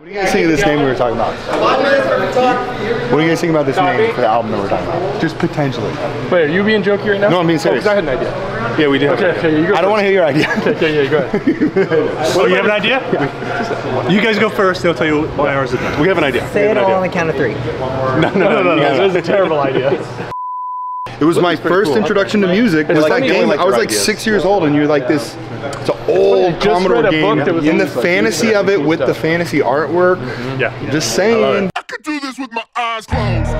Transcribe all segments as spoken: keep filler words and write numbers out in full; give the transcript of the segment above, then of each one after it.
What do you guys think of this name we were talking about? What do you guys think about this name for the album that we're talking about? Just potentially. Wait, are you being jokey right now? No, I'm being serious. Oh, I had an idea. Yeah, we do. Okay, okay, you go. I don't want to hear your idea. Okay, okay, yeah, go ahead. Well, you have an idea? Yeah. You guys go first, they'll tell you what ours is. We have an idea. Say it all idea. on the count of three. No, no, no, no, no. That was a terrible idea. It was my first cool. introduction to music. Was that game? I was like six years old, and you're like this. It's an old Commodore game, and the fantasy of it with the fantasy artwork. Yeah. Just saying. I could do this with my eyes closed.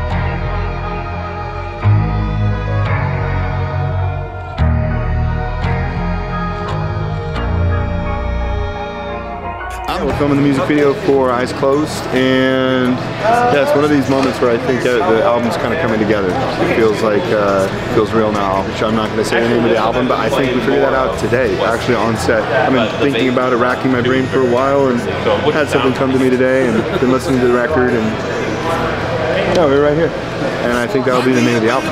We're filming the music video for Eyes Closed, and yeah, it's one of these moments where I think that the album's kind of coming together. It feels like uh, feels real now. Which I'm not going to say the name of the album, but I think we figured that out today, actually on set. I've been thinking about it, racking my brain for a while, and had something come to me today, and been listening to the record, and yeah, we're right here. And I think that'll be the name of the album.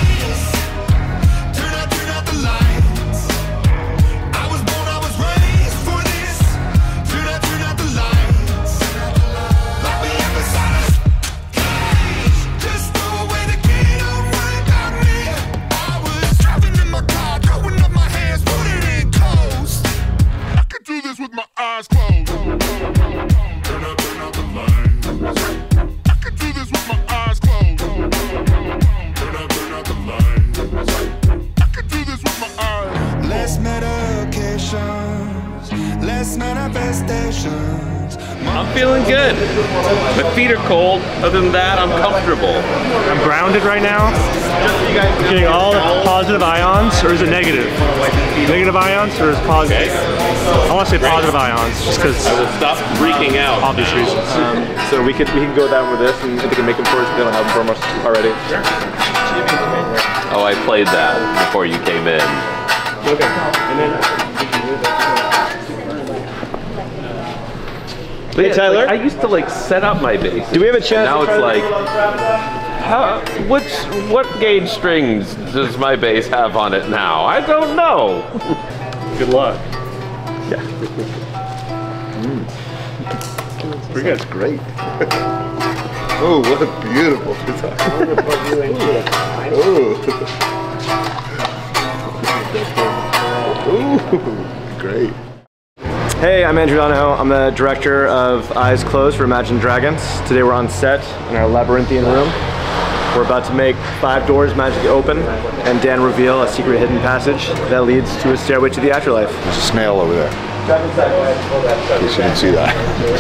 With my eyes closed. Turn out, turn out the lights. I could do this with my eyes closed. Turn out, turn out the lights. I could do this with my eyes. Less medications, less manifestations. I'm feeling good. My feet are cold. Other than that, I'm comfortable. I'm grounded right now. Getting all the positive ions, or is it negative? Negative ions, or is it positive? I want to say positive ions, just because I will stop freaking out. Obvious reasons. Um, so we could we can go down with this, and if we can make them for us, we don't have them for us already. Oh, I played that before you came in. Okay. And then. Hey Tyler, like, I used to like set up my bass. Do we have a chance? Now it's like, how, which what gauge strings does my bass have on it now? I don't know. Good luck. Yeah. Mm. Pretty good. That's great. Oh, what a beautiful guitar. Oh. Ooh, great. Hey, I'm Andrew Donahoe. I'm the director of Eyes Closed for Imagine Dragons. Today we're on set in our labyrinthian room. We're about to make five doors magically open and Dan reveal a secret hidden passage that leads to a stairway to the afterlife. There's a snail over there. You shouldn't see that.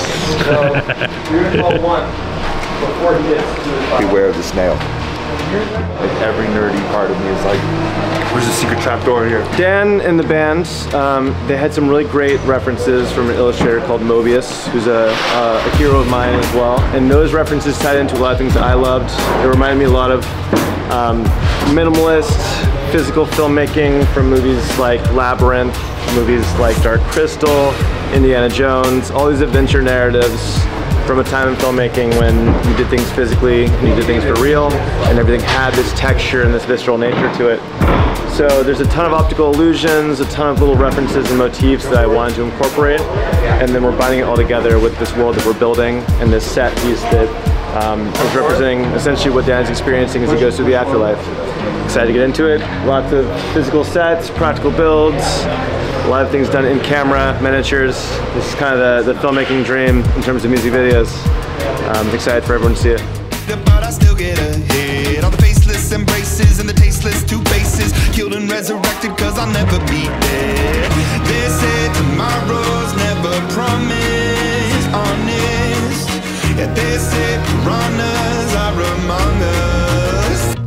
Beware of the snail. Like every nerdy part of me is like, where's the secret trapdoor here? Dan and the band, um, they had some really great references from an illustrator called Mobius, who's a, uh, a hero of mine as well. And those references tied into a lot of things that I loved. It reminded me a lot of um, minimalist, physical filmmaking from movies like Labyrinth, movies like Dark Crystal, Indiana Jones, all these adventure narratives from a time in filmmaking when you did things physically and you did things for real, and everything had this texture and this visceral nature to it. So there's a ton of optical illusions, a ton of little references and motifs that I wanted to incorporate, and then we're binding it all together with this world that we're building and this set piece that um, is representing essentially what Dan's experiencing as he goes through the afterlife. Excited to get into it. Lots of physical sets, practical builds, a lot of things done in camera, miniatures. This is kind of the, the filmmaking dream in terms of music videos. I'm excited for everyone to see it. But I still get ahead. All the faceless embraces and the tasteless two faces, killed and resurrected cause I'll never be dead. They say tomorrow's never promised, honest. Yeah, they say piranhas are among us.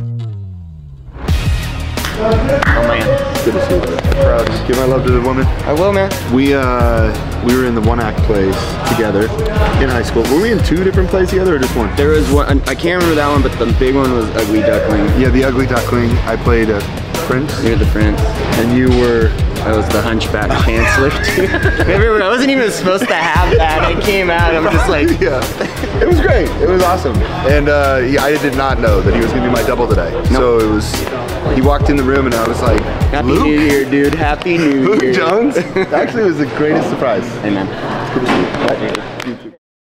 Oh man, good to see you. Proud. Give my love to the woman. I will, man. We uh, we were in the one act plays together in high school. Were we in two different plays together or just one? There was one, I can't remember that one, but the big one was Ugly Duckling. Yeah, the Ugly Duckling. I played a prince. You're the prince. And you were... I was the hunchback chancellor too. Remember, I wasn't even supposed to have that. It came out, I'm just like... Yeah, it was great. It was awesome. And uh, he, I did not know that he was going to be my double today. Nope. So it was... He walked in the room and I was like, Happy Luke? New Year, dude. Happy New Luke Year. Jones? Actually, it was the greatest surprise. Amen. It's good to see you.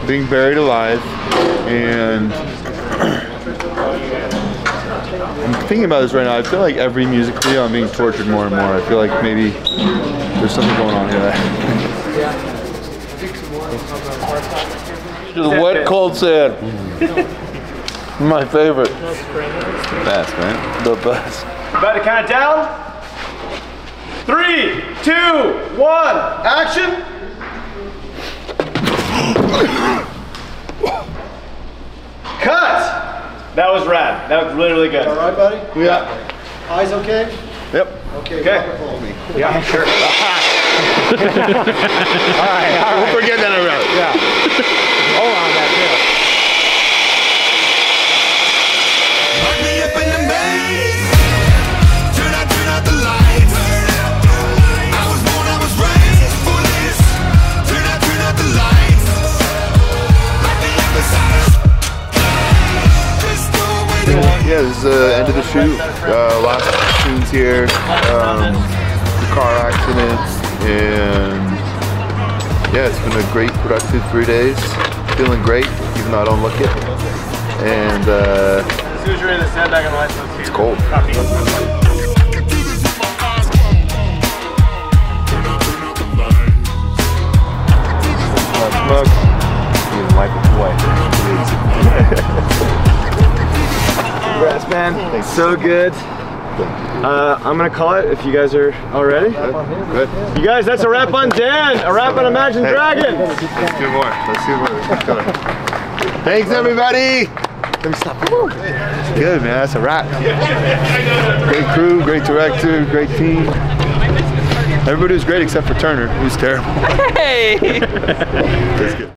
being buried alive, and I'm thinking about this right now. I feel like every music video I'm being tortured more and more. I feel like maybe there's something going on here. The wet cold sand. My favorite. The best, man. The best. About to count it down. Three, two, one, action. Cut. That was rad. That was really, really good. All right, buddy? Yeah. Eyes okay? Yep. Okay. Okay. Follow me. Yeah, sure. All right, all right. We'll forget that around. Yeah. Hold on, that too. Lock me up in the maze. Turn out, turn out the lights. I was born, I was raised for this. Turn out, turn out the lights. Lock me up inside. Just go away the Yeah, this is the end of the shoot. Uh, last scenes here. Um, the car accident, and yeah, it's been a great, productive three days. Feeling great, even though I don't look it. And uh, As soon as you're in the sandbag and the lights, it's cold. Smoke. You can wipe it away. Congrats, man. So good. Uh, I'm gonna call it if you guys are all ready. Good. You guys, that's a wrap on Dan. A wrap on Imagine Dragons. Let's do more. Let's do more. Let's keep going. Thanks, everybody. Let me stop. Good, man. That's a wrap. Great crew, great director, great team. Everybody was great except for Turner, who's terrible. Hey! That's good.